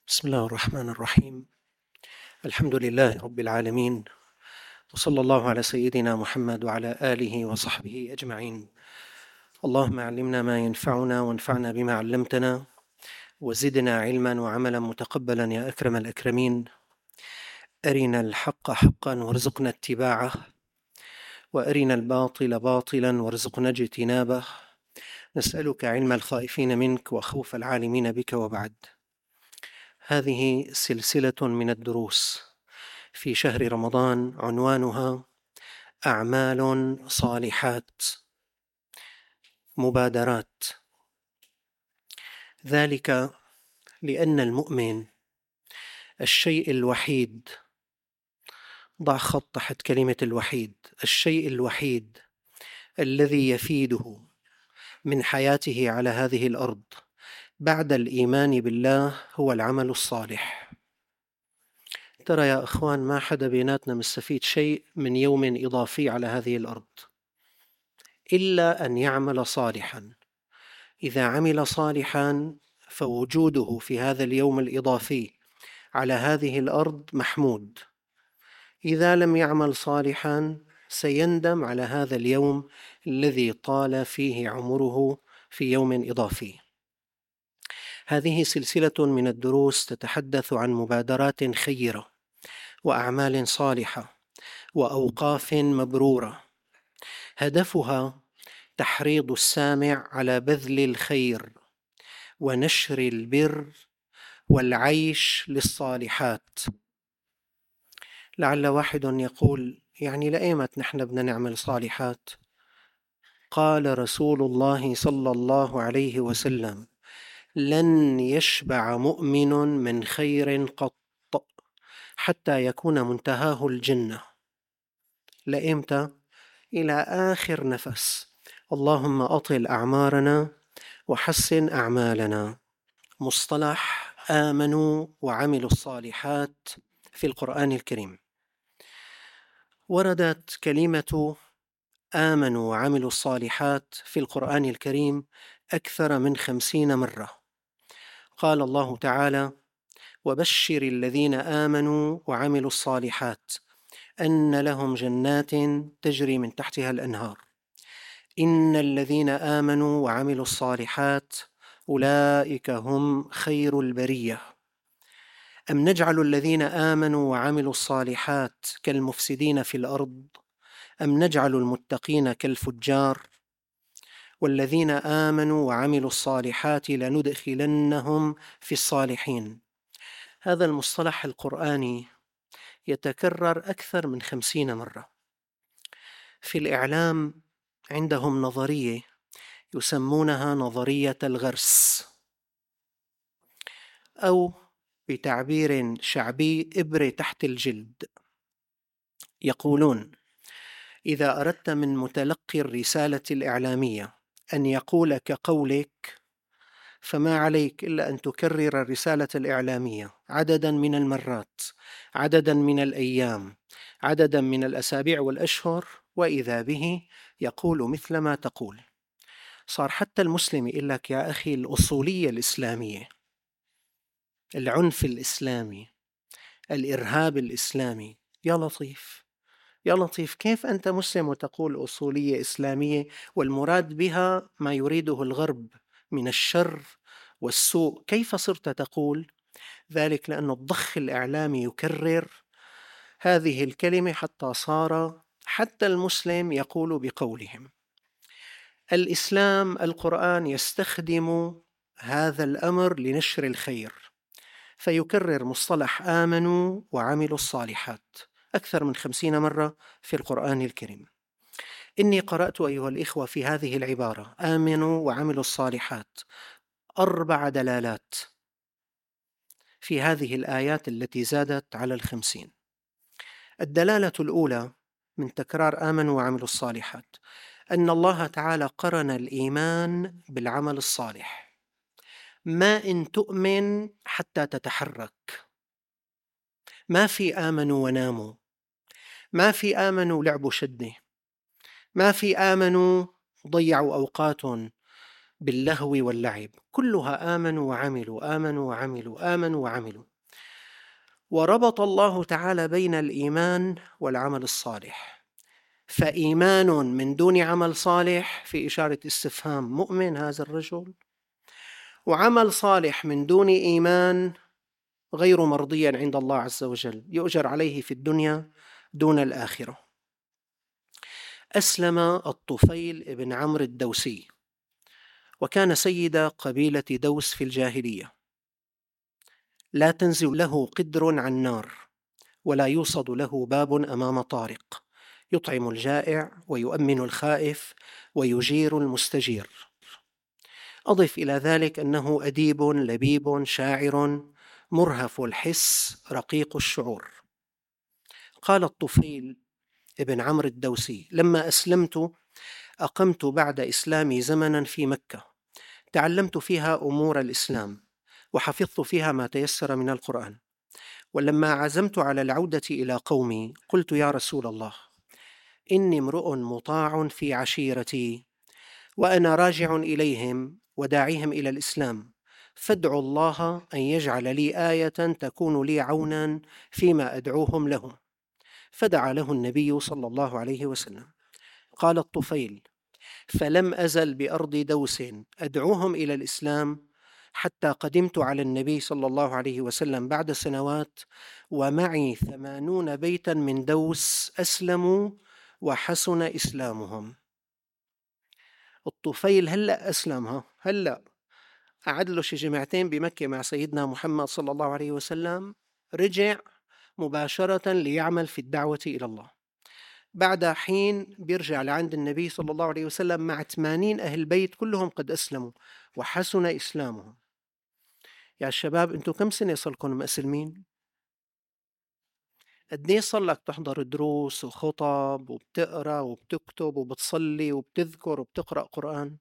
بسم الله الرحمن الرحيم. الحمد لله رب العالمين، وصلى الله على سيدنا محمد وعلى آله وصحبه أجمعين. اللهم علمنا ما ينفعنا وانفعنا بما علمتنا، وزدنا علما وعملا متقبلا يا أكرم الأكرمين. أرنا الحق حقا وارزقنا اتباعه، وأرنا الباطل باطلا وارزقنا اجتنابه. نسألك علم الخائفين منك وخوف العالمين بك، وبعد. هذه سلسلة من الدروس في شهر رمضان، عنوانها أعمال صالحات، مبادرات. ذلك لأن المؤمن الشيء الوحيد، ضع خط تحت كلمة الوحيد، الشيء الوحيد الذي يفيده من حياته على هذه الأرض بعد الإيمان بالله هو العمل الصالح. ترى يا أخوان، ما حدا بيناتنا مستفيد شيء من يوم إضافي على هذه الأرض إلا أن يعمل صالحا. إذا عمل صالحا فوجوده في هذا اليوم الإضافي على هذه الأرض محمود. إذا لم يعمل صالحا سيندم على هذا اليوم الذي طال فيه عمره في يوم إضافي. هذه سلسلة من الدروس تتحدث عن مبادرات خيرة وأعمال صالحة وأوقاف مبرورة، هدفها تحريض السامع على بذل الخير ونشر البر والعيش للصالحات. لعل واحد يقول: يعني لأيمت نحن بدنا نعمل صالحات؟ قال رسول الله صلى الله عليه وسلم: لن يشبع مؤمن من خير قط حتى يكون منتهاه الجنة. لإمتى؟ إلى آخر نفس. اللهم أطل أعمارنا وحسن أعمالنا. مصطلح آمنوا وعملوا الصالحات في القرآن الكريم، وردت كلمة آمنوا وعملوا الصالحات في القرآن الكريم أكثر من 50 مرة. قال الله تعالى: وبشر الذين آمنوا وعملوا الصالحات أن لهم جنات تجري من تحتها الأنهار إن الذين آمنوا وعملوا الصالحات أولئك هم خير البرية. أم نجعل الذين آمنوا وعملوا الصالحات كالمفسدين في الأرض أم نجعل المتقين كالفجار. والذين آمنوا وعملوا الصالحات لندخلنهم في الصالحين. هذا المصطلح القرآني يتكرر أكثر من 50 مرة. في الإعلام عندهم نظرية يسمونها نظرية الغرس، أو بتعبير شعبي إبرة تحت الجلد. يقولون: إذا أردت من متلقي الرسالة الإعلامية أن يقول كقولك، فما عليك إلا أن تكرر الرسالة الإعلامية عددا من المرات، عددا من الأيام، عددا من الأسابيع والأشهر، وإذا به يقول مثل ما تقول. صار حتى المسلم يقول لك: يا أخي، الأصولية الإسلامية، العنف الإسلامي، الإرهاب الإسلامي. يا لطيف يا لطيف، كيف أنت مسلم وتقول أصولية إسلامية والمراد بها ما يريده الغرب من الشر والسوء؟ كيف صرت تقول ذلك؟ لأن الضخ الإعلامي يكرر هذه الكلمة حتى صار حتى المسلم يقول بقولهم. الإسلام، القرآن يستخدم هذا الأمر لنشر الخير، فيكرر مصطلح آمنوا وعملوا الصالحات أكثر من 50 مرة في القرآن الكريم. إني قرأت أيها الإخوة في هذه العبارة آمنوا وعملوا الصالحات 4 دلالات في هذه الآيات التي زادت على 50. الدلالة الأولى من تكرار آمنوا وعملوا الصالحات أن الله تعالى قرن الإيمان بالعمل الصالح. ما إن تؤمن حتى تتحرك. ما في آمنوا وناموا، ما في آمنوا لعبوا شدة، ما في آمنوا ضيعوا أوقاتهم باللهو واللعب، كلها آمنوا وعملوا آمنوا وعملوا آمنوا وعملوا. وربط الله تعالى بين الإيمان والعمل الصالح، فإيمان من دون عمل صالح في إشارة استفهام، مؤمن هذا الرجل؟ وعمل صالح من دون إيمان غير مرضي عند الله عز وجل، يؤجر عليه في الدنيا دون الآخرة. أسلم الطفيل بن عمرو الدوسي، وكان سيد قبيلة دوس في الجاهلية، لا تنزل له قدر عن نار، ولا يوصد له باب أمام طارق، يطعم الجائع ويؤمن الخائف ويجير المستجير. أضف إلى ذلك أنه أديب لبيب شاعر مرهف الحس رقيق الشعور. قال الطفيل ابن عمرو الدوسي: لما أسلمت أقمت بعد إسلامي زمنا في مكة، تعلمت فيها أمور الإسلام، وحفظت فيها ما تيسر من القرآن. ولما عزمت على العودة إلى قومي قلت: يا رسول الله، إني امرؤ مطاع في عشيرتي، وأنا راجع إليهم وداعيهم إلى الإسلام، فادعوا الله أن يجعل لي آية تكون لي عونا فيما أدعوهم له. فدعا له النبي صلى الله عليه وسلم. قال الطفيل: فلم أزل بأرض دوس أدعوهم إلى الإسلام حتى قدمت على النبي صلى الله عليه وسلم بعد سنوات، ومعي 80 بيتا من دوس أسلموا وحسن إسلامهم. الطفيل هلأ أسلم، هلأ قعد له شي جمعتين بمكة مع سيدنا محمد صلى الله عليه وسلم، رجع مباشرة ليعمل في الدعوة إلى الله. بعد حين بيرجع لعند النبي صلى الله عليه وسلم مع 80 أهل بيت كلهم قد أسلموا وحسن إسلامهم. يا شباب، أنتم كم سنة صلكم مسلمين؟ قديه صار لك تحضر دروس وخطب وبتقرأ وبتكتب وبتصلي وبتذكر وبتقرأ قرآن؟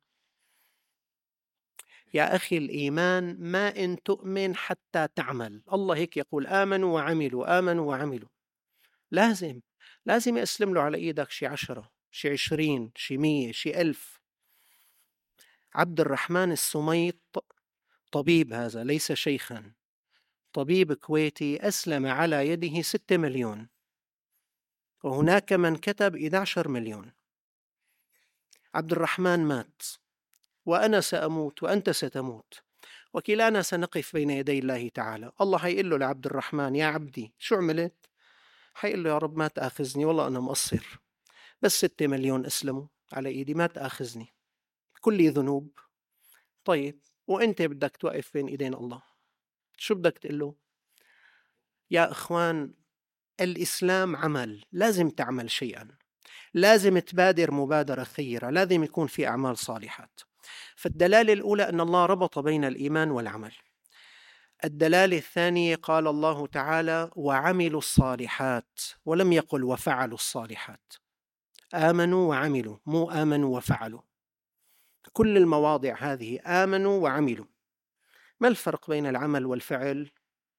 يا أخي، الإيمان ما إن تؤمن حتى تعمل. الله هيك يقول: آمنوا وعملوا آمنوا وعملوا. لازم يسلم له على إيدك شي 10 شي 20 شي 100 شي 1000. عبد الرحمن السميط، طبيب، هذا ليس شيخا، طبيب كويتي، أسلم على يده 6 مليون، وهناك من كتب 11 مليون. عبد الرحمن مات، وأنا سأموت وأنت ستموت، وكلانا سنقف بين يدي الله تعالى. الله حيقول له لعبد الرحمن: يا عبدي شو عملت؟ حيقول له: يا رب ما تآخذني، والله أنا مقصر، بس 6 مليون أسلموا على إيدي، ما تآخذني، كلي ذنوب. طيب، وأنت بدك توقف بين إيدين الله، شو بدك تقول له؟ يا إخوان، الإسلام عمل، لازم تعمل شيئا، لازم تبادر مبادرة خيرة، لازم يكون في أعمال صالحات. فالدلالة الأولى أن الله ربط بين الإيمان والعمل. الدلالة الثانية قال الله تعالى: وعملوا الصالحات، ولم يقل وفعلوا الصالحات. آمنوا وعملوا، مو آمنوا وفعلوا. كل المواضع هذه آمنوا وعملوا. ما الفرق بين العمل والفعل؟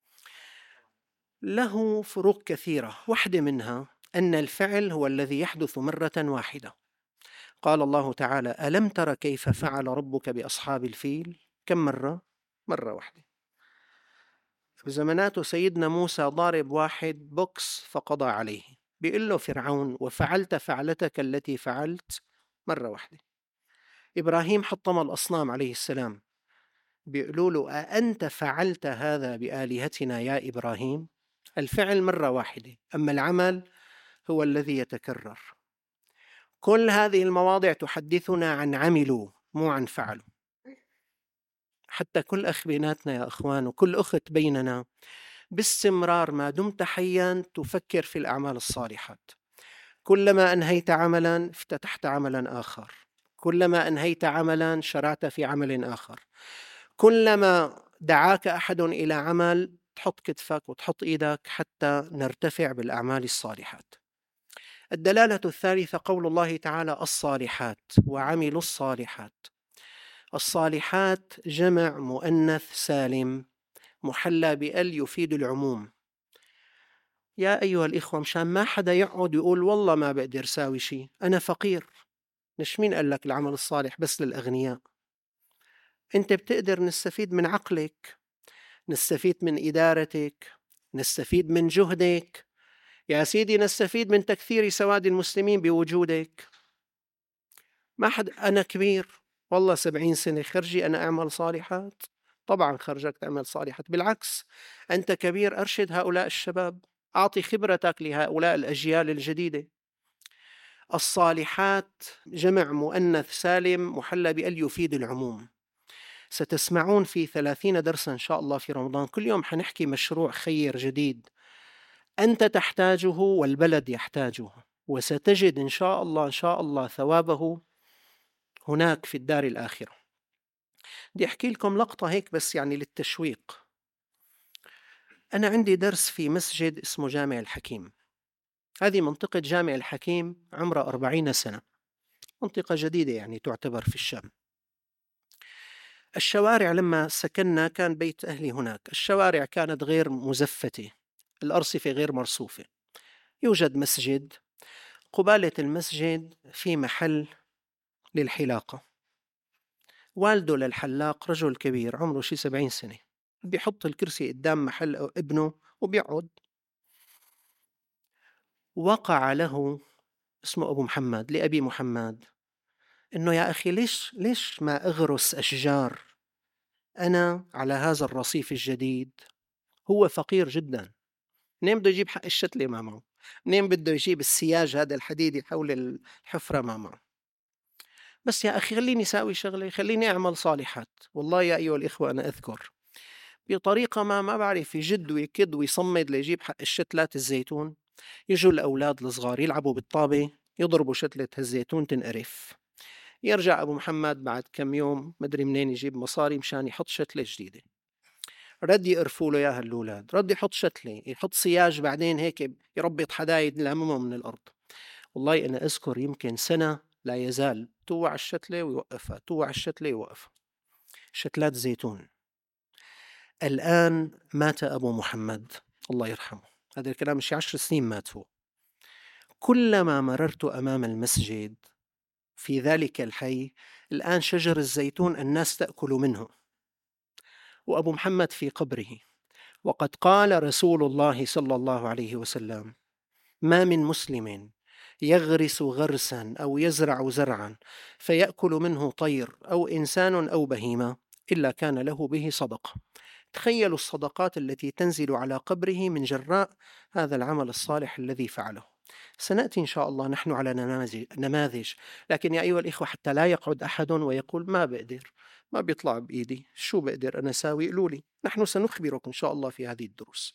له فروق كثيرة، واحدة منها أن الفعل هو الذي يحدث مرة واحدة. قال الله تعالى: ألم تر كيف فعل ربك بأصحاب الفيل؟ كم مرة؟ مرة واحدة. بزماناته سيدنا موسى ضارب واحد بوكس فقضى عليه، بيقول له فرعون: وفعلت فعلتك التي فعلت؟ مرة واحدة. إبراهيم حطم الأصنام عليه السلام، بيقولوا له: أأنت فعلت هذا بآلهتنا يا إبراهيم؟ الفعل مرة واحدة، أما العمل هو الذي يتكرر. كل هذه المواضع تحدثنا عن عملوا، مو عن فعلوا. حتى كل أخ بيناتنا يا أخوان، وكل أخت بيننا، باستمرار ما دمت حيا تفكر في الأعمال الصالحات. كلما أنهيت عملا افتتحت عملا آخر، كلما أنهيت عملا شرعت في عمل آخر، كلما دعاك أحد إلى عمل تحط كتفك وتحط إيدك حتى نرتفع بالأعمال الصالحات. الدلالة الثالثة قول الله تعالى: الصالحات وعملوا الصالحات. الصالحات جمع مؤنث سالم محلى بأل يفيد العموم. يا أيها الإخوة، مشان ما حدا يقعد يقول والله ما بقدر ساوي شيء، أنا فقير. مش مين قال لك العمل الصالح بس للأغنياء؟ أنت بتقدر نستفيد من عقلك، نستفيد من إدارتك، نستفيد من جهدك، يا سيدي نستفيد من تكثير سواد المسلمين بوجودك. ما حد أنا كبير والله 70 سنة خرجي أنا أعمل صالحات؟ طبعا خرجك تعمل صالحات، بالعكس أنت كبير، أرشد هؤلاء الشباب، أعطي خبرتك لهؤلاء الأجيال الجديدة. الصالحات جمع مؤنث سالم محلى بأل يفيد العموم. ستسمعون في 30 درسا إن شاء الله في رمضان، كل يوم حنحكي مشروع خير جديد أنت تحتاجه والبلد يحتاجه، وستجد إن شاء الله إن شاء الله ثوابه هناك في الدار الآخرة. بدي أحكي لكم لقطة هيك بس يعني للتشويق. أنا عندي درس في مسجد اسمه جامع الحكيم. هذه منطقة جامع الحكيم عمرها 40 سنة، منطقة جديدة يعني تعتبر في الشام. الشوارع لما سكننا كان بيت أهلي هناك، الشوارع كانت غير مزفتة، الأرصفة غير مرصوفة. يوجد مسجد، قبالة المسجد في محل للحلاقة. والده للحلاق رجل كبير عمره شي 70 سنة، بيحط الكرسي قدام محل ابنه وبيقعد. وقع له اسمه أبو محمد لأبي محمد إنه يا أخي ليش ما أغرس أشجار أنا على هذا الرصيف الجديد؟ هو فقير جدا، منين بده يجيب حق الشتلة ما معه، منين بده يجيب السياج هذا الحديدي حول الحفرة ما معه. بس يا أخي خليني أساوي شغلة، خليني أعمل صالحات. والله يا أيها الإخوة أنا أذكر بطريقة ما بعرف يجد ويكد ويصمد ليجيب حق الشتلات الزيتون. يجوا الأولاد الصغار يلعبوا بالطابة، يضربوا شتلة الزيتون تنقرف. يرجع أبو محمد بعد كم يوم مدري منين يجيب مصاري مشان يحط شتلة جديدة. رد يقرفوا له ياها الأولاد، رد يحط شتلة، يحط سياج، بعدين هيك يربط حدايد لاممه من الأرض. والله أنا أذكر يمكن سنة لا يزال توع الشتلة ويوقفها، توع الشتلة ويوقفها، شتلات زيتون. الآن مات أبو محمد الله يرحمه، هذا الكلام شي 10 سنين مات هو. كلما مررت أمام المسجد في ذلك الحي الآن شجر الزيتون الناس تأكل منه، وأبو محمد في قبره. وقد قال رسول الله صلى الله عليه وسلم: ما من مسلم يغرس غرسا أو يزرع زرعا فيأكل منه طير أو إنسان أو بهيمة إلا كان له به صدقة. تخيلوا الصدقات التي تنزل على قبره من جراء هذا العمل الصالح الذي فعله. سنأتي إن شاء الله نحن على نماذج، لكن يا أيها الإخوة حتى لا يقعد أحد ويقول ما بقدر، ما بيطلع بإيدي، شو بقدر أنا ساوي، قولوا لي، نحن سنخبرك إن شاء الله في هذه الدروس.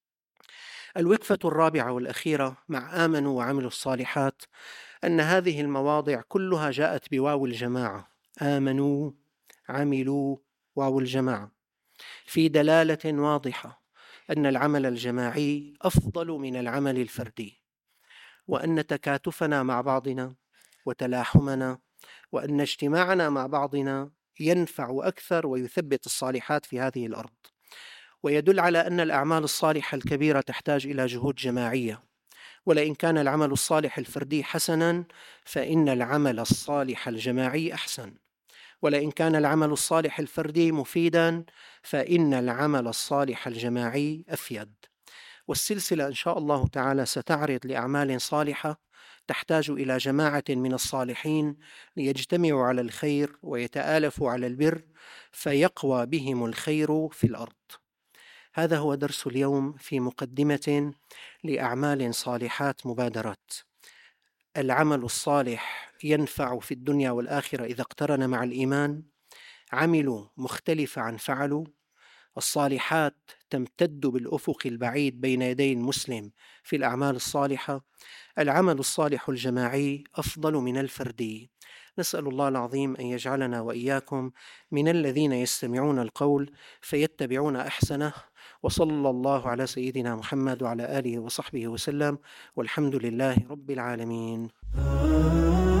الوقفة الرابعة والأخيرة مع آمنوا وعملوا الصالحات أن هذه المواضع كلها جاءت بواو الجماعة، آمنوا عملوا، واو الجماعة، في دلالة واضحة أن العمل الجماعي أفضل من العمل الفردي، وأن تكاتفنا مع بعضنا وتلاحمنا وأن اجتماعنا مع بعضنا ينفع أكثر ويثبت الصالحات في هذه الأرض. ويدل على أن الأعمال الصالحة الكبيرة تحتاج إلى جهود جماعية، ولئن كان العمل الصالح الفردي حسنا فإن العمل الصالح الجماعي أحسن، ولئن كان العمل الصالح الفردي مفيدا فإن العمل الصالح الجماعي أفيد. والسلسلة إن شاء الله تعالى ستعرض لأعمال صالحة تحتاج إلى جماعة من الصالحين ليجتمعوا على الخير ويتآلفوا على البر فيقوى بهم الخير في الأرض. هذا هو درس اليوم في مقدمة لأعمال صالحات مبادرات. العمل الصالح ينفع في الدنيا والآخرة إذا اقترن مع الإيمان. عملوا مختلف عن فعلوا. الصالحات تمتد بالأفق البعيد بين يدي المسلم في الأعمال الصالحة. العمل الصالح الجماعي أفضل من الفردي. نسأل الله العظيم أن يجعلنا وإياكم من الذين يستمعون القول فيتبعون أحسنه. وصلى الله على سيدنا محمد وعلى آله وصحبه وسلم، والحمد لله رب العالمين.